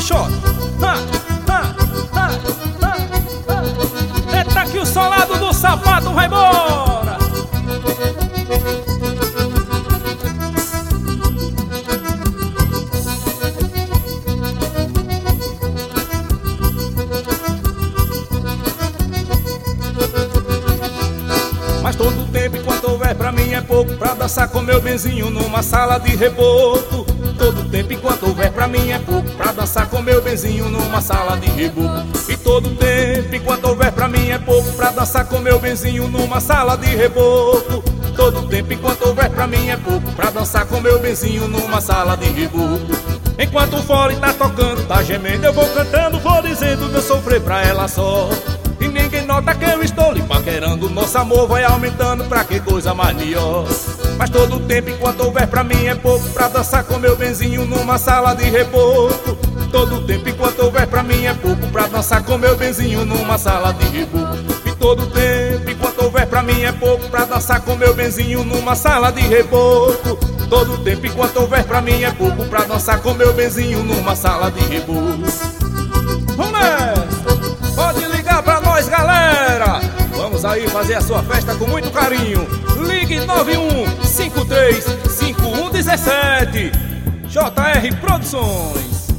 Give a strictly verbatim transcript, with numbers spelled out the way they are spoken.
Xota. Ha, ha, ha, ha, ha. Eita que o solado do sapato vai embora. Mas todo tempo enquanto houver pra mim é pouco pra dançar com meu benzinho numa sala de reboco. Todo tempo enquanto houver pra mim é pouco pra dançar com meu benzinho numa sala de reboco. E todo tempo enquanto houver pra mim é pouco pra dançar com meu benzinho numa sala de reboco. Todo tempo enquanto houver pra mim é pouco pra dançar com meu benzinho numa sala de reboco. Enquanto o fole tá tocando, tá gemendo, eu vou cantando, vou dizendo meu sofrer pra ela só. E ninguém nota que eu estou lhe paquerando, nosso amor vai aumentando pra que coisa mais melhor. Mas todo tempo enquanto houver pra mim é pouco pra dançar com meu benzinho numa sala de reboco. Todo tempo enquanto houver pra mim é pouco pra dançar com meu benzinho numa sala de reboco. E todo tempo enquanto houver pra mim é pouco pra dançar com meu benzinho numa sala de reboco. Todo tempo enquanto houver pra mim é pouco pra dançar com meu benzinho numa sala de reboco. Vamos nessa! Pode ligar pra nós, galera! Vamos aí fazer a sua festa com muito carinho. Ligue nove um cinco três cinco um um sete. J R Produções.